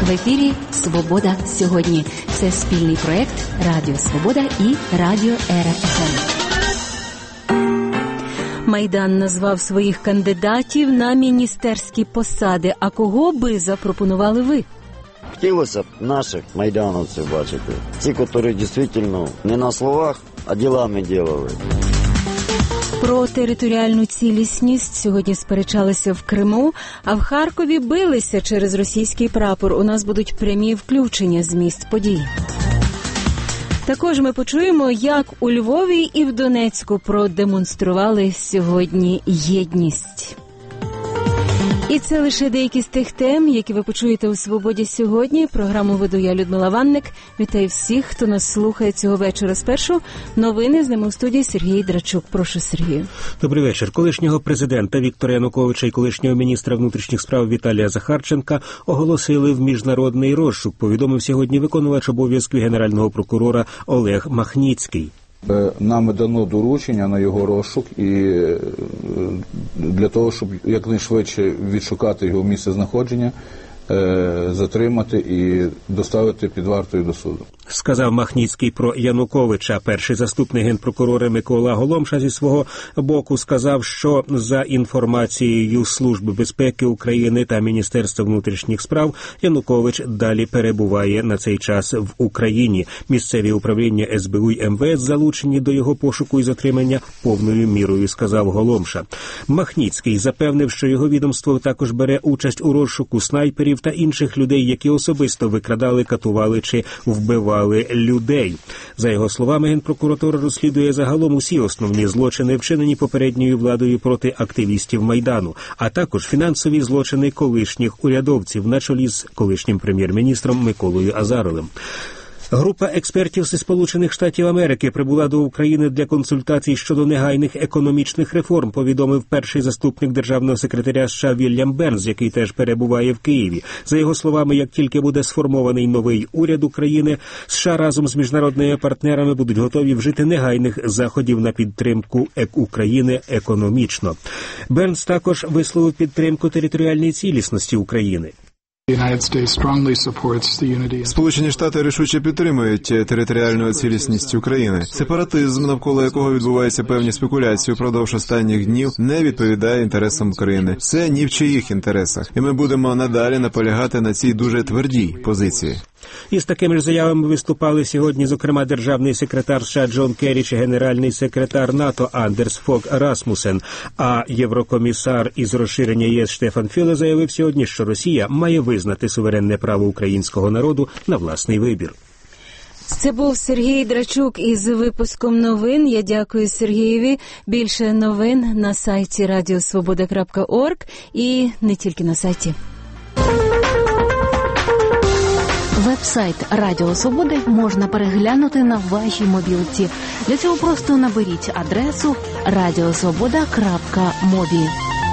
В ефірі «Свобода сьогодні». Це спільний проєкт Радіо Свобода і Радіо РФМ. Майдан назвав своїх кандидатів на міністерські посади. А кого би запропонували ви? Хотілося б наших майдановців бачити. Ті, які дійсно не на словах, а ділами робили. Про територіальну цілісність сьогодні сперечалися в Криму, а в Харкові билися через російський прапор. У нас будуть прямі включення з місць подій. Також ми почуємо, як у Львові і в Донецьку продемонстрували сьогодні єдність. І це лише деякі з тих тем, які ви почуєте у «Свободі сьогодні». Програму веду я, Людмила Ванник. Вітаю всіх, хто нас слухає цього вечора спершу. Новини з ними у студії Сергій Драчук. Прошу, Сергію. Добрий вечір. Колишнього президента Віктора Януковича і колишнього міністра внутрішніх справ Віталія Захарченка оголосили в міжнародний розшук, повідомив сьогодні виконувач обов'язків генерального прокурора Олег Махніцький. Нами дано доручення на його розшук і для того, щоб якнайшвидше відшукати його місце знаходження, затримати і доставити під вартою до суду. Сказав Махніцький про Януковича. Перший заступник генпрокурора Микола Голомша зі свого боку сказав, що за інформацією Служби безпеки України та Міністерства внутрішніх справ Янукович далі перебуває на цей час в Україні. Місцеві управління СБУ й МВС залучені до його пошуку і затримання повною мірою, сказав Голомша. Махніцький запевнив, що його відомство також бере участь у розшуку снайперів та інших людей, які особисто викрадали, катували чи вбивали людей. За його словами, Генпрокуратура розслідує загалом усі основні злочини, вчинені попередньою владою проти активістів Майдану, а також фінансові злочини колишніх урядовців на чолі з колишнім прем'єр-міністром Миколою Азаровим. Група експертів зі Сполучених Штатів Америки прибула до України для консультацій щодо негайних економічних реформ, повідомив перший заступник державного секретаря США Вільям Бернс, який теж перебуває в Києві. За його словами, як тільки буде сформований новий уряд України, США разом з міжнародними партнерами будуть готові вжити негайних заходів на підтримку України економічно. Бернс також висловив підтримку територіальній цілісності України. Сполучені Штати рішуче підтримують територіальну цілісність України. Сепаратизм, навколо якого відбуваються певні спекуляції впродовж останніх днів, не відповідає інтересам України. Це ні в чиїх інтересах. І ми будемо надалі наполягати на цій дуже твердій позиції. І з такими ж заявами виступали сьогодні, зокрема, державний секретар США Джон Керрі чи генеральний секретар НАТО Андерс Фог Расмусен. А єврокомісар із розширення ЄС Штефан Фюле заявив сьогодні, що Росія має визнати суверенне право українського народу на власний вибір. Це був Сергій Драчук із випуском новин. Я дякую Сергієві. Більше новин на сайті radiosvoboda.org і не тільки на сайті. Веб-сайт Радіо Свободи можна переглянути на вашій мобілці. Для цього просто наберіть адресу radiosvoboda.mobi.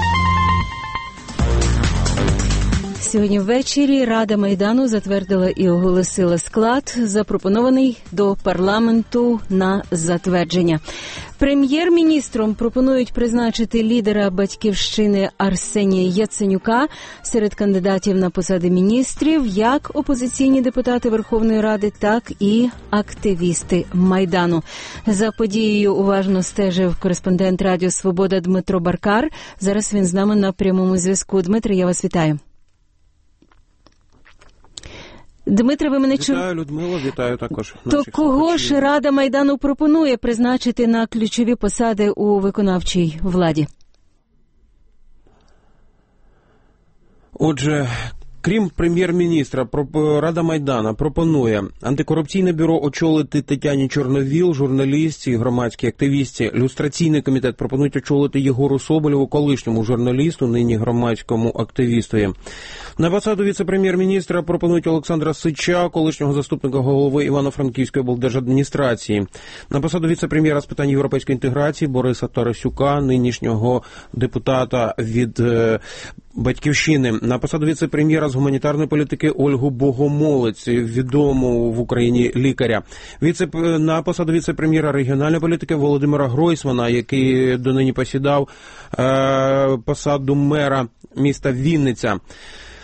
Сьогодні ввечері Рада Майдану затвердила і оголосила склад, запропонований до парламенту на затвердження. Прем'єр-міністром пропонують призначити лідера «Батьківщини» Арсенія Яценюка серед кандидатів на посади міністрів, як опозиційні депутати Верховної Ради, так і активісти Майдану. За подією уважно стежив кореспондент Радіо Свобода Дмитро Баркар. Зараз він з нами на прямому зв'язку. Дмитро, я вас вітаю. Дмитре, ви мене чуєте? Вітаю, Людмила, вітаю також. То кого ж Рада Майдану пропонує призначити на ключові посади у виконавчій владі? Отже, крім прем'єр-міністра, Рада Майдана пропонує антикорупційне бюро очолити Тетяні Чорновіл, журналістці, громадській активістці. Люстраційний комітет пропонують очолити Єгору Соболєву, колишньому журналісту, нині громадському активістові. На посаду віце-прем'єр-міністра пропонують Олександра Сича, колишнього заступника голови Івано-Франківської облдержадміністрації. На посаду віце-прем'єра з питань європейської інтеграції Бориса Тарасюка, нинішнього депутата від Батьківщини. На посаду віце-прем'єра з гуманітарної політики Ольгу Богомолець, відому в Україні лікаря. На посаду віце-прем'єра регіональної політики Володимира Гройсмана, який донині посідав посаду мера міста Вінниця.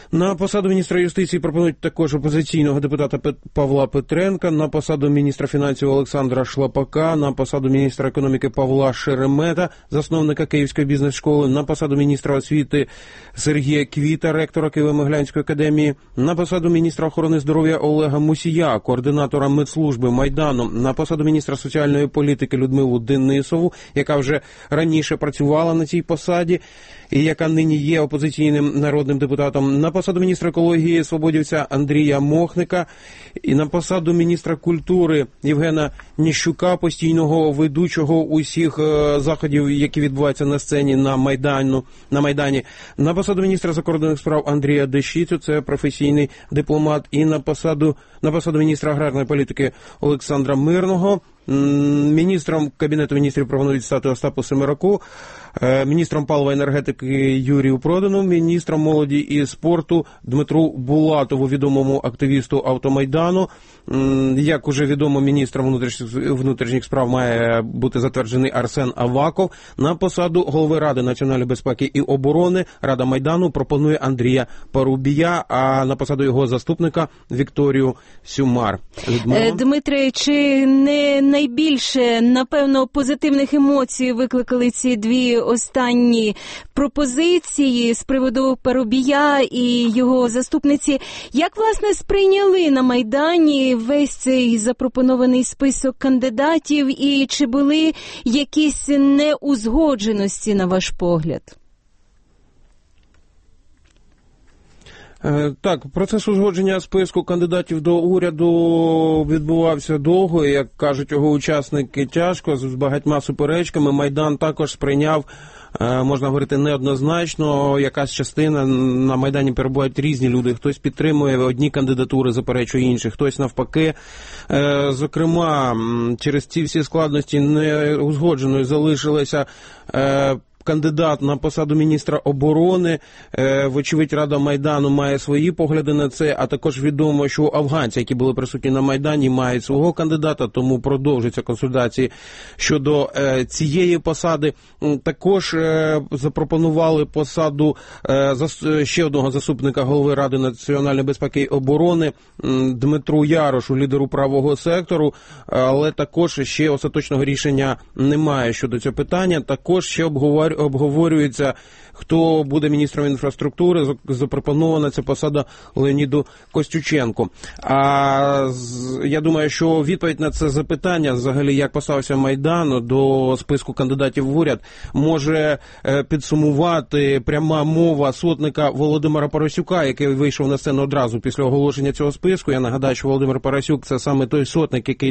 На посаду міністра юстиції пропонують також опозиційного депутата Павла Петренка, на посаду міністра фінансів Олександра Шлапака, на посаду міністра економіки Павла Шеремета, засновника Київської бізнес-школи, на посаду міністра освіти Сергія Квіта, ректора Києво-Могилянської академії, на посаду міністра охорони здоров'я Олега Мусія, координатора медслужби Майдану, на посаду міністра соціальної політики Людмилу Денисову, яка вже раніше працювала на цій посаді і яка нині є опозиційним народним депутатом, на посаду міністра екології свободівця Андрія Мохника і на посаду міністра культури Євгена Ніщука, постійного ведучого усіх заходів, які відбуваються на сцені на Майдані, на посаду міністра закордонних справ Андрія Дещицю, це професійний дипломат, і на посаду міністра аграрної політики Олександра Мирного. Міністром Кабінету міністрів пропонують стати Остапу Семераку, міністром палива і енергетики Юрію Продану, міністром молоді і спорту Дмитру Булатову, відомому активісту Автомайдану. Як уже відомо, міністром внутрішніх справ має бути затверджений Арсен Аваков. На посаду голови Ради національної безпеки і оборони Рада Майдану пропонує Андрія Парубія, а на посаду його заступника Вікторію Сюмар. Дмитре, чи не найбільше, напевно, позитивних емоцій викликали ці дві останні пропозиції з приводу Парубія і його заступниці? Як, власне, сприйняли на Майдані весь цей запропонований список кандидатів, і чи були якісь неузгодженості, на ваш погляд? Так, процес узгодження списку кандидатів до уряду відбувався довго, і, як кажуть його учасники, тяжко, з багатьма суперечками. Майдан також сприйняв, можна говорити, неоднозначно. Якась частина на Майдані перебувають різні люди. Хтось підтримує одні кандидатури, заперечує інші, хтось навпаки. Зокрема, через ці всі складності неузгодженою залишилася кандидат на посаду міністра оборони. Вочевидь, Рада Майдану має свої погляди на це, а також відомо, що афганці, які були присутні на Майдані, мають свого кандидата, тому продовжуються консультації щодо цієї посади. Також запропонували посаду ще одного заступника голови Ради національної безпеки і оборони Дмитру Ярошу, лідеру правого сектору, але також ще остаточного рішення немає щодо цього питання. Також ще обговорюється, хто буде міністром інфраструктури. Запропонована ця посада Леоніду Костюченку. А я думаю, що відповідь на це запитання, взагалі, як поставився Майдан до списку кандидатів в уряд, може підсумувати пряма мова сотника Володимира Парасюка, який вийшов на сцену одразу після оголошення цього списку. Я нагадаю, що Володимир Парасюк – це саме той сотник, який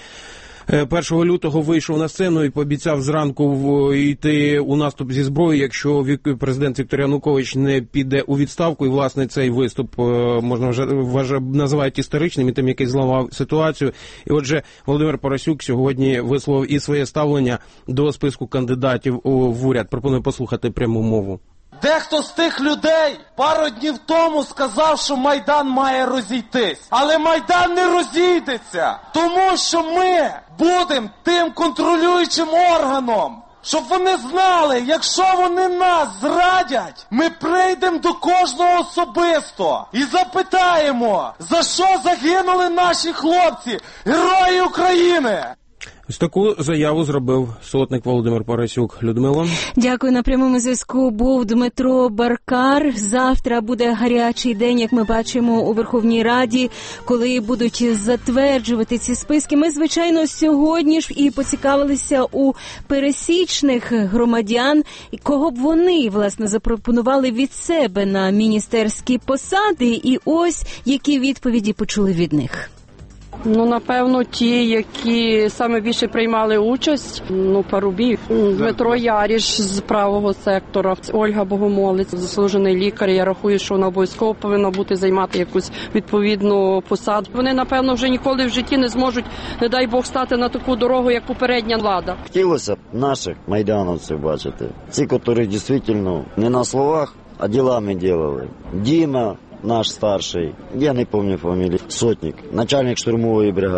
1 лютого вийшов на сцену і пообіцяв зранку йти у наступ зі зброєю, якщо президент Віктор Янукович не піде у відставку. І, власне, цей виступ можна називають історичним і тим, який зламав ситуацію. І, отже, Володимир Парасюк сьогодні висловив і своє ставлення до списку кандидатів в уряд. Пропоную послухати пряму мову. Дехто з тих людей пару днів тому сказав, що Майдан має розійтись. Але Майдан не розійдеться, тому що ми будемо тим контролюючим органом. Щоб вони знали, якщо вони нас зрадять, ми прийдемо до кожного особисто і запитаємо, за що загинули наші хлопці, герої України. Ось таку заяву зробив сотник Володимир Парасюк. Людмила. Дякую. На прямому зв'язку був Дмитро Баркар. Завтра буде гарячий день, як ми бачимо, у Верховній Раді, коли будуть затверджувати ці списки. Ми, звичайно, сьогодні ж і поцікавилися у пересічних громадян, кого б вони, власне, запропонували від себе на міністерські посади. І ось які відповіді почули від них. Напевно, ті, які саме більше приймали участь, Парубій, Дмитро Яріш з правого сектора, Ольга Богомолець, заслужений лікар. Я рахую, що вона обов'язково повинна бути займати якусь відповідну посаду. Вони, напевно, вже ніколи в житті не зможуть, не дай Бог, стати на таку дорогу, як попередня влада. Хотілося б наших майдановців бачити. Ці, які дійсно не на словах, а ділами робили. Діма, наш старший, я не пам'ятаю фамілію, сотник, начальник штурмової бригади.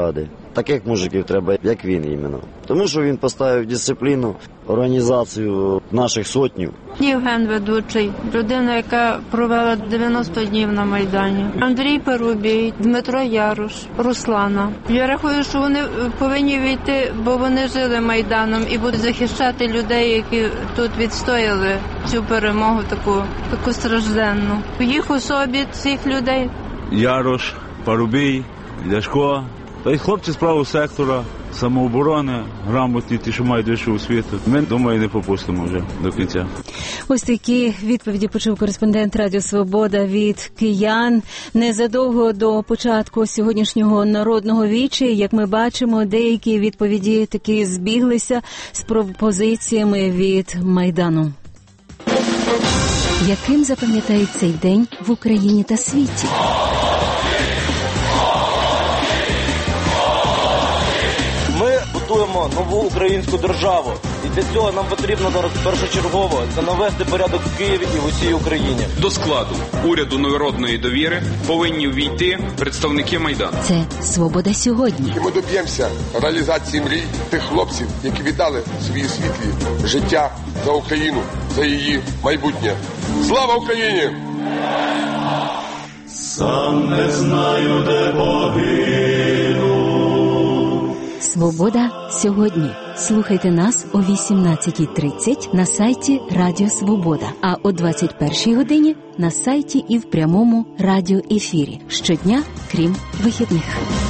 таких мужиків треба, як він іменно. Тому що він поставив дисципліну, організацію наших сотнів. Євген ведучий, людина, яка провела 90 днів на Майдані. Андрій Парубій, Дмитро Ярош, Руслана. Я рахую, що вони повинні війти, бо вони жили Майданом і будуть захищати людей, які тут відстояли цю перемогу таку стражденну. В їх особі цих людей. Ярош, Парубій, Ляшко, та й хлопці з правого сектора, самооборони, грамотні, ті, що мають вищу освіту. Ми, думаю, не попустимо вже до кінця. Ось такі відповіді почув кореспондент Радіо Свобода від киян. Незадовго до початку сьогоднішнього народного віча, як ми бачимо, деякі відповіді таки збіглися з пропозиціями від Майдану. Яким запам'ятають цей день в Україні та світі? Ми будуємо нову українську державу. І для цього нам потрібно зараз першочергово навести порядок в Києві і в усій Україні. До складу уряду народної довіри повинні ввійти представники Майдану. Це «Свобода сьогодні». І ми доб'ємося реалізації мрій тих хлопців, які віддали свої світлі життя за Україну, за її майбутнє. Слава Україні! Сам не знаю, де погину. «Свобода сьогодні». Слухайте нас о 18:30 на сайті Радіо Свобода, а о 21:00 годині на сайті і в прямому радіоефірі. Щодня, крім вихідних.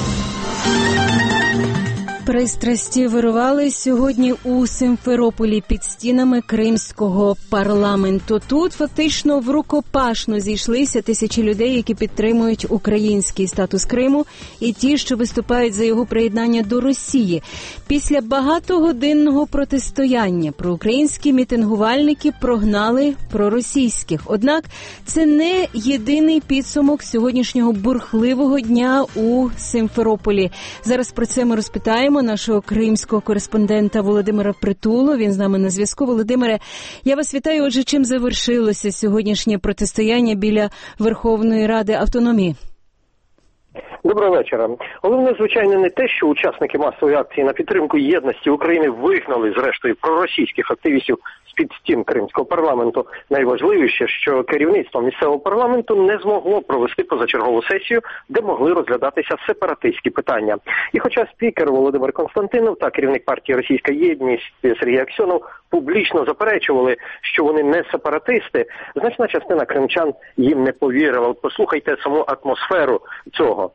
Пристрасті вирували сьогодні у Симферополі під стінами кримського парламенту. Тут фактично в рукопашну зійшлися тисячі людей, які підтримують український статус Криму, і ті, що виступають за його приєднання до Росії. Після багатогодинного протистояння проукраїнські мітингувальники прогнали проросійських. Однак це не єдиний підсумок сьогоднішнього бурхливого дня у Симферополі. Зараз про це ми розпитаємо нашого кримського кореспондента Володимира Притулу. Він з нами на зв'язку. Володимире, я вас вітаю. Отже, чим завершилося сьогоднішнє протистояння біля Верховної Ради автономії? Доброго вечора. Головне, звичайно, не те, що учасники масової акції на підтримку єдності України вигнали, зрештою, проросійських активістів з-під стін кримського парламенту. Найважливіше, що керівництво місцевого парламенту не змогло провести позачергову сесію, де могли розглядатися сепаратистські питання. І хоча спікер Володимир Константинов та керівник партії «Російська єдність» Сергій Аксьонов публічно заперечували, що вони не сепаратисти, значна частина кримчан їм не повірила. Послухайте саму атмосферу цього.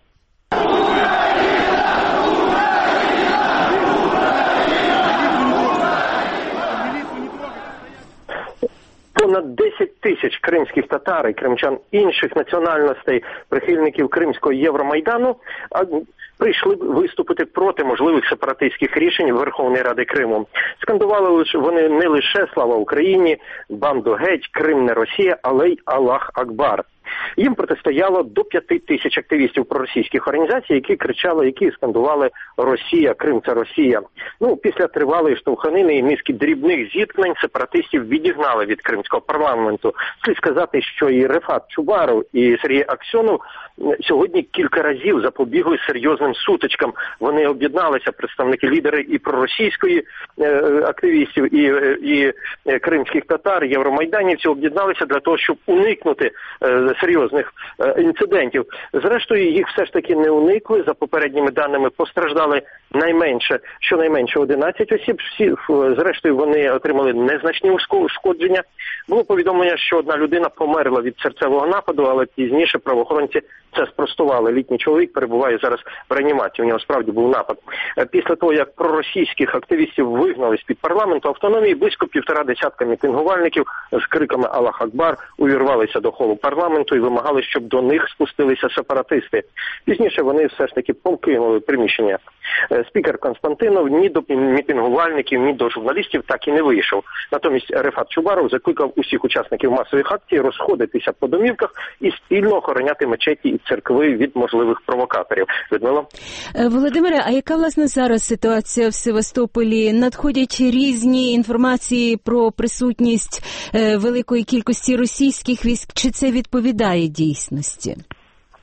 Понад 10 тисяч кримських татар і кримчан інших національностей, прихильників Кримського Євромайдану, прийшли виступити проти можливих сепаратистських рішень Верховної Ради Криму. Скандували вони не лише «Слава Україні», «Банду геть», «Крим не Росія», але й «Аллах Акбар». Їм протистояло до 5 тисяч активістів проросійських організацій, які кричали, які скандували «Росія, Крим – це Росія». Після тривалої штовханини і низки дрібних зіткнень сепаратистів відігнали від кримського парламенту. Слід сказати, що і Рефат Чубаров, і Сергій Аксьонов сьогодні кілька разів запобігли серйозним сутичкам. Вони об'єдналися, представники лідери і проросійської активістів, і кримських татар, євромайданівців об'єдналися для того, щоб уникнути серйозних інцидентів. Зрештою, їх все ж таки не уникли. За попередніми даними постраждали щонайменше 11 осіб. Зрештою, вони отримали незначні ушкодження. Було повідомлення, що одна людина померла від серцевого нападу, але пізніше правоохоронці це спростували. Літній чоловік перебуває зараз в реанімації. У нього справді був напад. Після того, як проросійських активістів вигнали з-під парламенту автономії, близько 1,5 десятка мітингувальників з криками «Аллах Акбар» увірвалися до холу парламенту і вимагали, щоб до них спустилися сепаратисти. Пізніше вони все ж таки покинули приміщення. Спікер Константинов ні до мітингувальників, ні до журналістів так і не вийшов. Натомість Рефат Чубаров закликав усіх учасників масових акцій розходитися по домівках і спільно охороняти мечеті і церкви від можливих провокаторів. Людмила? Володимире, а яка, власне, зараз ситуація в Севастополі? Надходять різні інформації про присутність великої кількості російських військ. Чи це відповідає дійсності?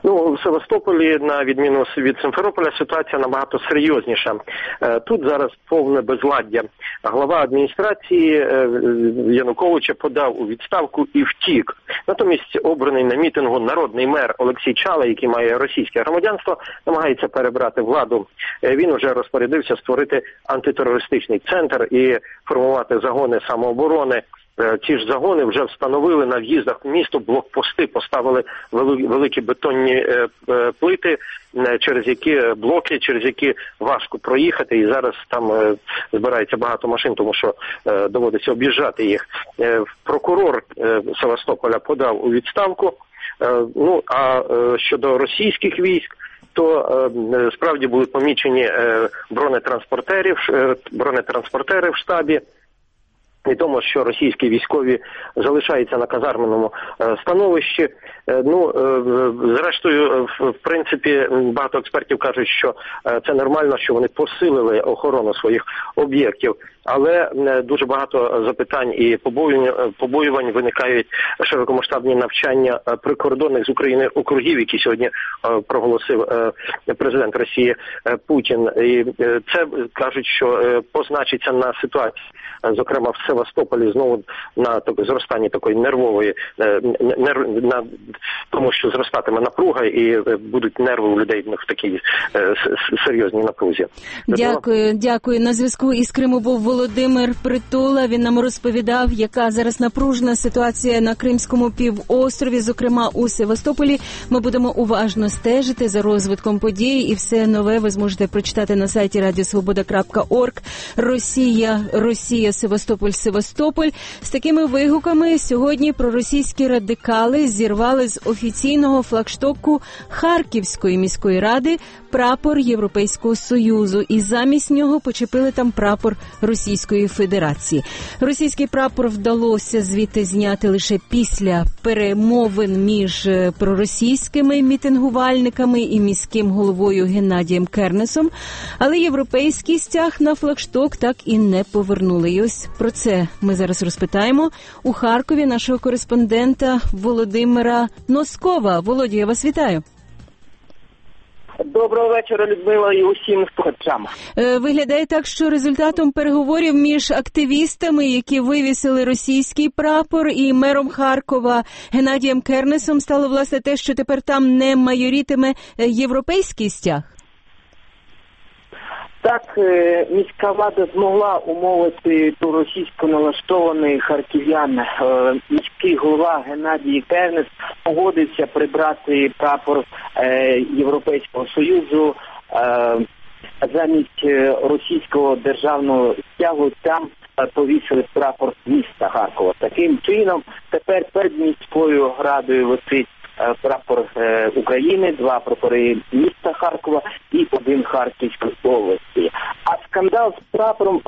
В Севастополі, на відміну від Симферополя, ситуація набагато серйозніша. Тут зараз повне безладдя. Глава адміністрації Януковича подав у відставку і втік. Натомість обраний на мітингу народний мер Олексій Чала, який має російське громадянство, намагається перебрати владу. Він уже розпорядився створити антитерористичний центр і формувати загони самооборони. Ці ж загони вже встановили на в'їздах в місто блокпости, поставили великі бетонні плити, через які важко проїхати, і зараз там збирається багато машин, тому що доводиться об'їжджати їх. Прокурор Севастополя подав у відставку. А щодо російських військ, то справді були помічені бронетранспортери в штабі. Відомо, що російські військові залишаються на казарменому становищі. Зрештою, в принципі, багато експертів кажуть, що це нормально, що вони посилили охорону своїх об'єктів. Але дуже багато запитань і побоювань виникають широкомасштабні навчання прикордонних з України округів, які сьогодні проголосив президент Росії Путін. І це, кажуть, що позначиться на ситуації, зокрема в Севастополі, знову на зростанні такої нервової, на тому, що зростатиме напруга і будуть нерви у людей в такій серйозній напрузі. Дякую. На зв'язку із Криму був Володимир Притула. Він нам розповідав, яка зараз напружена ситуація на Кримському півострові, зокрема у Севастополі. Ми будемо уважно стежити за розвитком подій, і все нове ви зможете прочитати на сайті radiosvoboda.org. Росія, Севастополь. З такими вигуками сьогодні проросійські радикали зірвали з офіційного флагштоку Харківської міської ради прапор Європейського Союзу і замість нього почепили там прапор Російської Федерації. Російський прапор вдалося звідти зняти лише після перемовин між проросійськими мітингувальниками і міським головою Геннадієм Кернесом, але європейський стяг на флагшток так і не повернули. І ось про це ми зараз розпитаємо у Харкові нашого кореспондента Володимира Носкова. Володя, я вас вітаю. Доброго вечора, Людмила, і усім слухачам. Виглядає так, що результатом переговорів між активістами, які вивісили російський прапор, і мером Харкова Геннадієм Кернесом стало, власне, те, що тепер там не майорітиме європейський стяг. Так, міська влада змогла умовити проросійсько налаштований харків'ян. Міський голова Геннадій Кернес погодився прибрати прапор Європейського Союзу замість російського державного стягу. Там повісили прапор міста Харкова. Таким чином, тепер перед міською радою висить прапор України, 2 прапори міста Харкова і 1 Харківської області. А скандал з прапором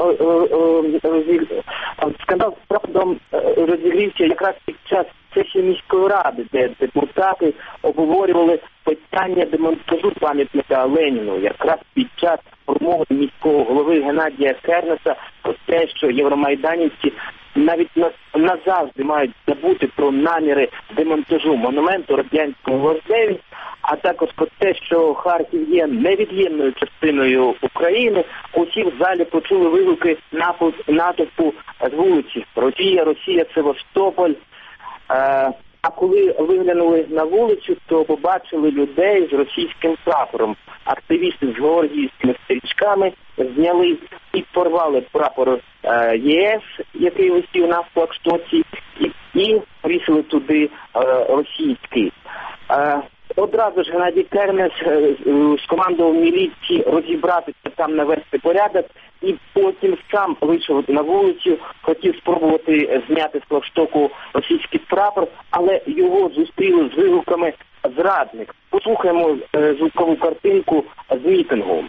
розігрівся якраз під час сесії міської ради, де депутати обговорювали питання демонтажу пам'ятника Леніну. Якраз під час промови міського голови Геннадія Кернеса про те, що євромайданівці навіть назавжди мають забути про наміри демонтажу монументу радянського вождеві, а також про те, що Харків є невід'ємною частиною України. Усі в залі почули вигуки натовпу з вулиці Росія, Севастополь. А коли виглянули на вулицю, то побачили людей з російським прапором. Активісти з георгіївськими стрічками зняли і порвали прапор ЄС, який висів на флагштоці, і повісили туди російський. Одразу ж Геннадій Кернес скомандував міліції розібратися там, навести порядок, і потім сам вийшов на вулицю, хотів спробувати зняти з флагштоку російський прапор, але його зустріли з вигуками «зрадник». Послухаємо звукову картинку з мітингу.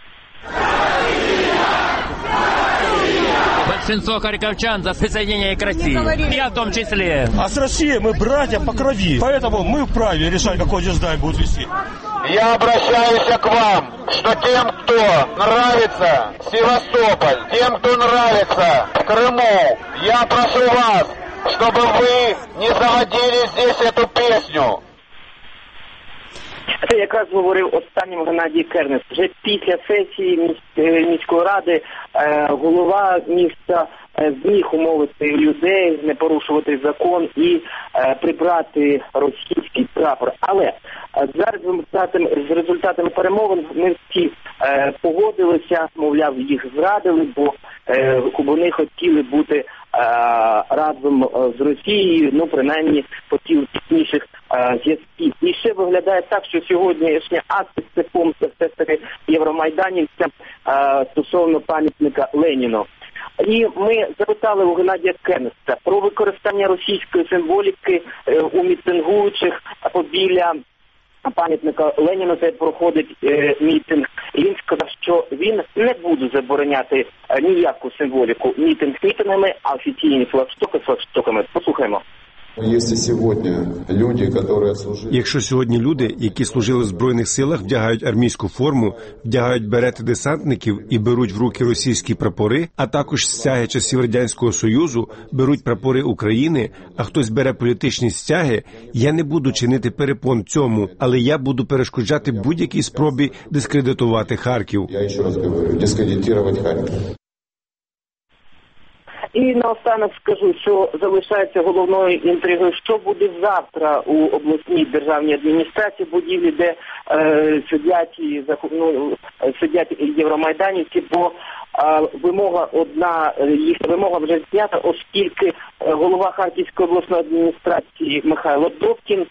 Большинство харьковчан за присоединение к России. Я в том числе. А с Россией мы братья по крови. Поэтому мы вправе решать, какой звезда будет висеть. Я обращаюсь к вам, что тем, кто нравится Севастополь, тем, кто нравится Крыму, я прошу вас, чтобы вы не заводили здесь эту песню. Це якраз говорив останнім Геннадій Кернес. Вже після сесії міської ради голова міста зміг умовити людей не порушувати закон і прибрати російський прапор. Але зараз з результатами перемовин ми всі погодилися, мовляв, їх зрадили, бо вони хотіли бути разом з Росією, ну, принаймні, по тісніших зв'язків. І ще виглядає так, що сьогоднішня акція – це помста все ж таки євромайданівцям стосовно пам'ятника Леніну. І ми запитали у Геннадія Кернеса про використання російської символіки у мітингуючих біля пам'ятника Леніну, де проходить мітинг. І він сказав, що він не буде забороняти ніяку символіку мітинг мітингами, а офіційні флагштоки флагштоками. Послухаємо. Якщо сьогодні люди, які служили в Збройних силах, вдягають армійську форму, вдягають берети десантників і беруть в руки російські прапори, а також стяги часів Радянського Союзу, беруть прапори України, а хтось бере політичні стяги, я не буду чинити перепон цьому, але я буду перешкоджати будь-якій спробі дискредитувати Харків. Я ще раз говорю, дискредитувати Харків. І наостанок скажу, що залишається головною інтригою, що буде завтра у обласній державній адміністрації, будівлі, де сидять євромайданівці, бо їхня вимога вже знята, оскільки голова Харківської обласної адміністрації Михайло Добкін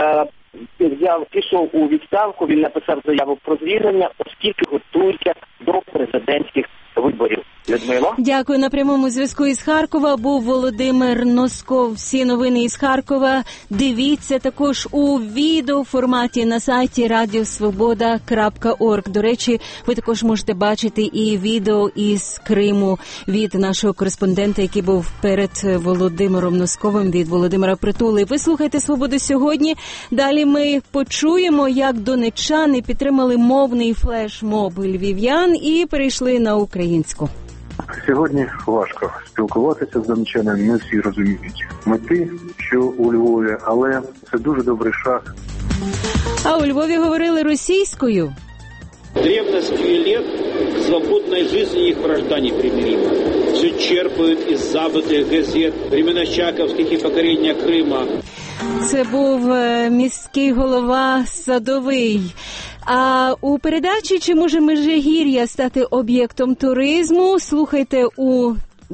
пішов у відставку, він написав заяву про звільнення, оскільки готується до президентських виборів. Людмила? Дякую. На прямому зв'язку із Харкова був Володимир Носков. Всі новини із Харкова дивіться також у відеоформаті на сайті radiosvoboda.org. До речі, ви також можете бачити і відео із Криму від нашого кореспондента, який був перед Володимиром Носковим, від Володимира Притули. Ви слухайте «Свободу сьогодні». Далі ми почуємо, як донеччани підтримали мовний флешмоб львів'ян і перейшли на українську. Сьогодні важко спілкуватися з донеччанами, не всі розуміють мети, що у Львові, але це дуже добрий шаг. А у Львові говорили російською. Древность лет свободной жизни их вражда непримирима. Все черпают из забытых газет, времена Чаковских и покорения Крыма. Це був міський голова Садовий. А у передачі «Чи може Межигір'я стати об'єктом туризму?» слухайте у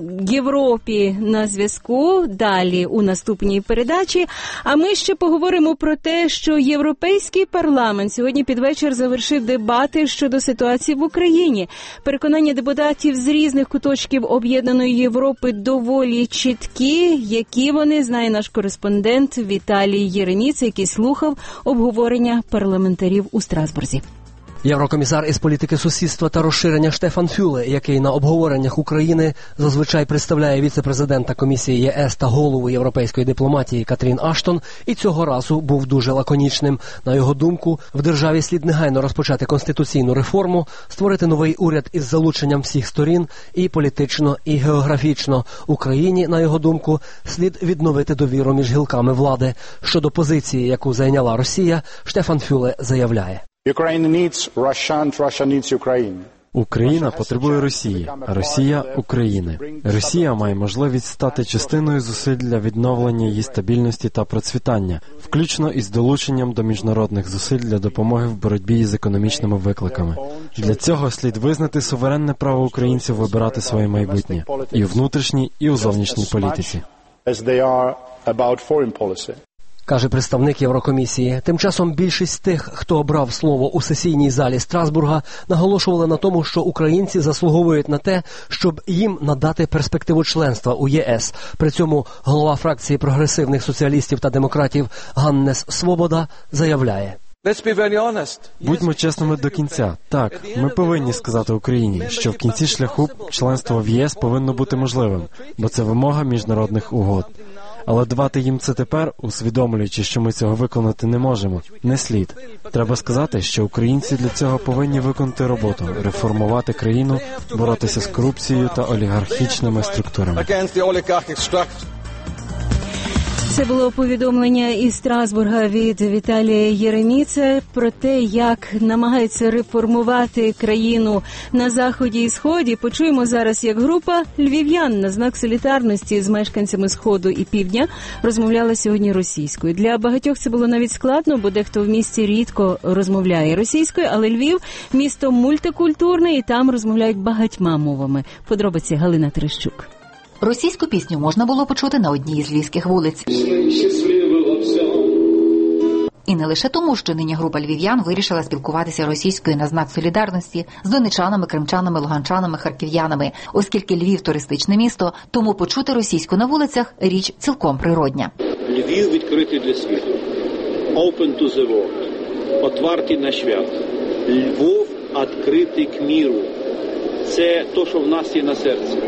Європі на зв'язку, далі у наступній передачі. А ми ще поговоримо про те, що Європейський парламент сьогодні під вечір завершив дебати щодо ситуації в Україні. Переконання депутатів з різних куточків об'єднаної Європи доволі чіткі. Які вони, знає наш кореспондент Віталій Єреніць, який слухав обговорення парламентарів у Страсбурзі. Єврокомісар із політики сусідства та розширення Штефан Фюле, який на обговореннях України зазвичай представляє віце-президента Комісії ЄС та голову європейської дипломатії Катрін Аштон, і цього разу був дуже лаконічним. На його думку, в державі слід негайно розпочати конституційну реформу, створити новий уряд із залученням всіх сторін і політично, і географічно. Україні, на його думку, слід відновити довіру між гілками влади. Щодо позиції, яку зайняла Росія, Штефан Фюле заявляє. Україна потребує Росії, а Росія – України. Росія має можливість стати частиною зусиль для відновлення її стабільності та процвітання, включно із долученням до міжнародних зусиль для допомоги в боротьбі з економічними викликами. Для цього слід визнати суверенне право українців вибирати своє майбутнє і у внутрішній, і у зовнішній політиці. Каже представник Єврокомісії. Тим часом більшість тих, хто обрав слово у сесійній залі Страсбурга, наголошували на тому, що українці заслуговують на те, щоб їм надати перспективу членства у ЄС. При цьому голова фракції прогресивних соціалістів та демократів Ганнес Свобода заявляє. Будьмо чесними до кінця. Так, ми повинні сказати Україні, що в кінці шляху членство в ЄС повинно бути можливим, бо це вимога міжнародних угод. Але давати їм це тепер, усвідомлюючи, що ми цього виконати не можемо, не слід. Треба сказати, що українці для цього повинні виконати роботу, реформувати країну, боротися з корупцією та олігархічними структурами. Це було повідомлення із Страсбурга від Віталія Єреміця про те, як намагаються реформувати країну на Заході і Сході. Почуємо зараз, як група львів'ян на знак солідарності з мешканцями Сходу і Півдня розмовляла сьогодні російською. Для багатьох це було навіть складно, бо дехто в місті рідко розмовляє російською, але Львів – місто мультикультурне і там розмовляють багатьма мовами. Подробиці Галина Терещук. Російську пісню можна було почути на одній із львівських вулиць. І не лише тому, що нині група львів'ян вирішила спілкуватися російською на знак солідарності з донечанами, кримчанами, луганчанами, харків'янами. Оскільки Львів – туристичне місто, тому почути російську на вулицях – річ цілком природня. Львів відкритий для світу. Open to the world. Отвартий на свят. Львов відкритий к міру. Це те, що в нас є на серці.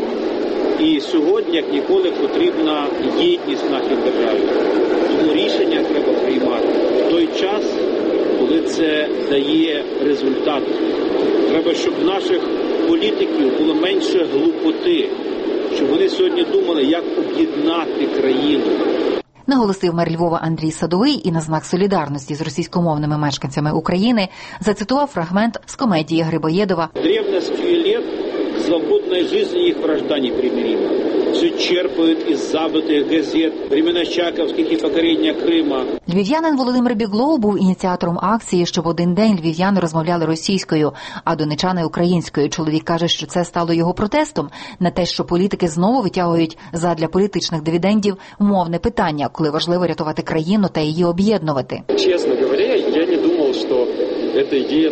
І сьогодні, як ніколи, потрібна єдність в нашій державі. Тому рішення треба приймати в той час, коли це дає результат. Треба, щоб в наших політиків було менше глупоти, щоб вони сьогодні думали, як об'єднати країну. Наголосив мер Львова Андрій Садовий і на знак солідарності з російськомовними мешканцями України зацитував фрагмент з комедії Грибоєдова «Древность лет свободной жизни их вражда непримирима. Все черпают из забытых газет, времена Чаковских и покорения Крыма». Львів'янин Володимир Біглов був ініціатором акції, щоб один день львів'яни розмовляли російською, а донечани – українською. Чоловік каже, що це стало його протестом на те, що політики знову витягують задля політичних дивідендів мовне питання, коли важливо рятувати країну та її об'єднувати. Чесно говоря, я не думав, що эта идея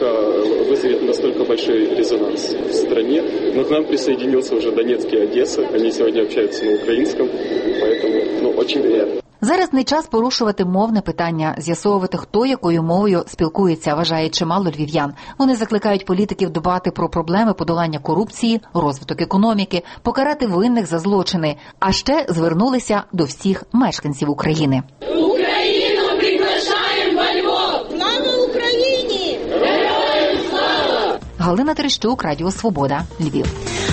вызовет настолько большой резонанс в стране. Но к нам присоединился уже Донецк и Одесса. Они сегодня общаются на украинском, поэтому очень приятно. Зараз не час порушувати мовне питання, з'ясовувати, хто якою мовою спілкується, вважає чимало львів'ян. Вони закликають політиків дбати про проблеми подолання корупції, розвиток економіки, покарати винних за злочини, а ще звернулися до всіх мешканців України. Україну приглашаємо во Львов! Слава Україні! Героям слава! Галина Терещук, Радіо Свобода, Львів.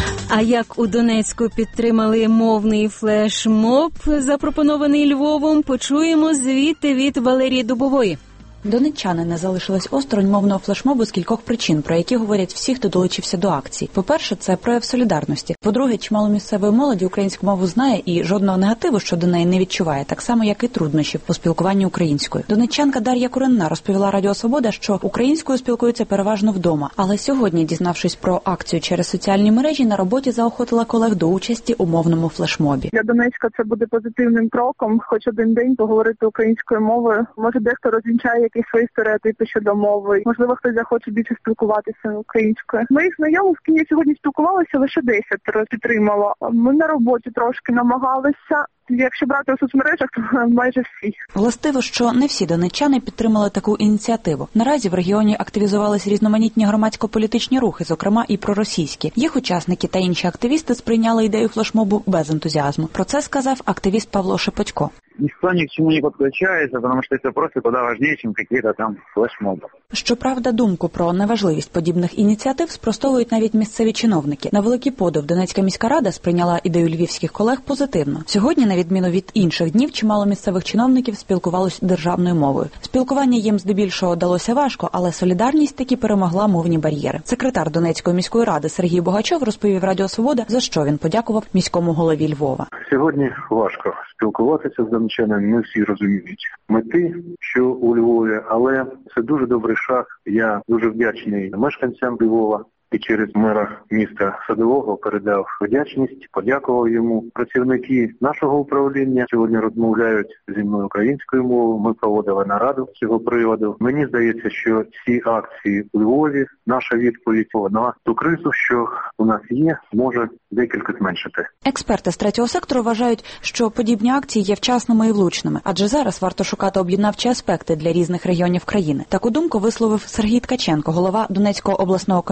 А як у Донецьку підтримали мовний флешмоб, запропонований Львовом, почуємо звідти від Валерії Дубової. Донеччани не залишились осторонь мовного флешмобу з кількох причин, про які говорять всі, хто долучився до акції. По-перше, це прояв солідарності. По-друге, чимало місцевої молоді українську мову знає і жодного негативу щодо неї не відчуває, так само, як і труднощів у спілкуванні українською. Донеччанка Дар'я Куренна розповіла Радіо Свобода, що українською спілкуються переважно вдома. Але сьогодні, дізнавшись про акцію через соціальні мережі, на роботі заохотила колег до участі у мовному флешмобі. Для Донецька це буде позитивним кроком, хоч один день поговорити українською мовою. Може, дехто розвінчає якісь свої стереотипи щодо мови. Можливо, хтось захоче більше спілкуватися українською. Моїх знайомих, з ким я сьогодні спілкувалася, лише 10 підтримало. Ми на роботі трошки намагалися. Якщо брати у соцмережах, то майже всі. Властиво, що не всі донеччани підтримали таку ініціативу. Наразі в регіоні активізувались різноманітні громадсько-політичні рухи, зокрема і проросійські. Їх учасники та інші активісти сприйняли ідею флешмобу без ентузіазму. Про це сказав активіст Павло Шепотько. Ніхто ні к чому не підключається, тому що це просто куди важливіше, ніж якісь там флешмоби. Щоправда, думку про неважливість подібних ініціатив спростовують навіть місцеві чиновники. На великий подив Донецька міська рада сприйняла ідею львівських колег позитивно. Сьогодні, на відміну від інших днів, чимало місцевих чиновників спілкувалось державною мовою. Спілкування їм здебільшого далося важко, але солідарність таки перемогла мовні бар'єри. Секретар Донецької міської ради Сергій Богачов розповів Радіо Свобода, за що він подякував міському голові Львова. Сьогодні важко спілкуватися з донеччанами, не всі розуміють мети, що у Львові, але це дуже добрий шаг. Я дуже вдячний мешканцям Львова і через мера міста Садового передав вдячність, подякував йому. Працівники нашого управління сьогодні розмовляють зі мною українською мовою. Ми проводили нараду з цього приводу. Мені здається, що ці акції у Львові, наша відповідь на ту кризу, що у нас є, може декілька зменшити. Експерти з третього сектору вважають, що подібні акції є вчасними і влучними, адже зараз варто шукати об'єднавчі аспекти для різних регіонів країни. Таку думку висловив Сергій Ткаченко, голова Донецького обласного комітету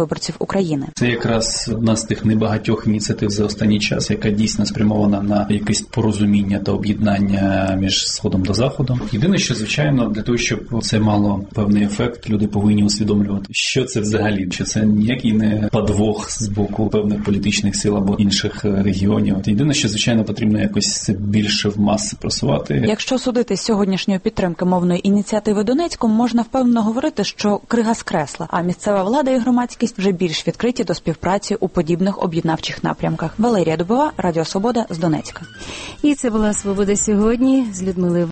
виборців України. Це якраз одна з тих небагатьох ініціатив за останній час, яка дійсно спрямована на якесь порозуміння та об'єднання між Сходом та Заходом. Єдине, що, звичайно, для того, щоб це мало певний ефект, люди повинні усвідомлювати, що це взагалі, що це ніякий не подвох з боку певних політичних сил або інших регіонів. Єдине, що, звичайно, потрібно якось більше в маси просувати. Якщо судити з сьогоднішньої підтримки мовної ініціативи Донецьку, можна впевнено говорити, що крига скресла, а місцева влада і громадськість вже більш відкриті до співпраці у подібних об'єднавчих напрямках. Валерія Дубова, Радіо Свобода з Донецька. І це була «Свобода сьогодні» з Людмилою